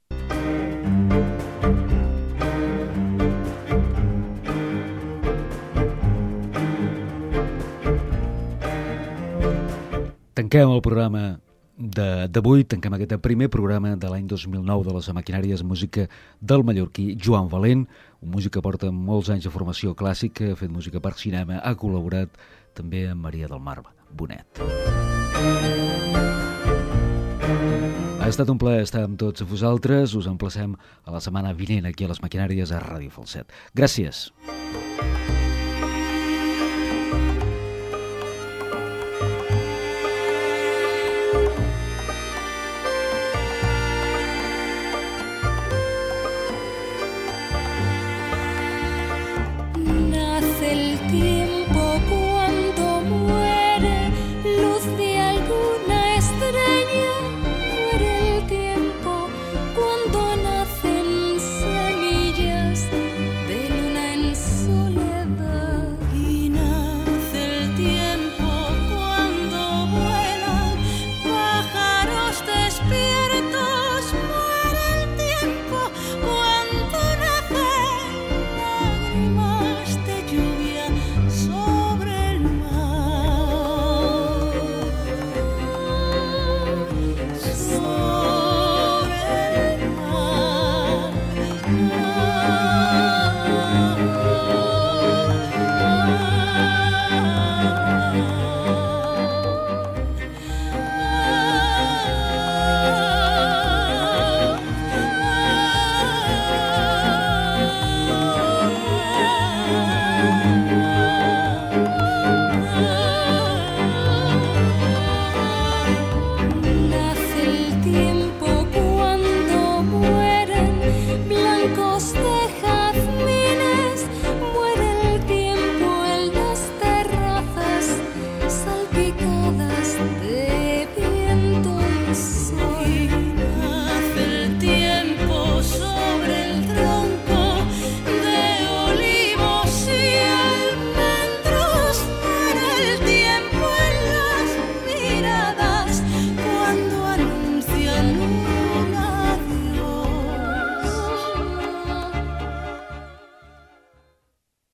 Tanquem el programa d'avui, tanquem aquest primer programa de l'any dos mil nou de les maquinàries, música del mallorquí Joan Valent, un músic que porta molts anys de formació clàssica, ha fet música per cinema, ha col·laborat també amb Maria del Mar Bonet. Ha estat un plaer estar amb tots vosaltres, us emplacem a la setmana vinent aquí a les maquinàries a Ràdio Falset. Gràcies. Nace el tiempo.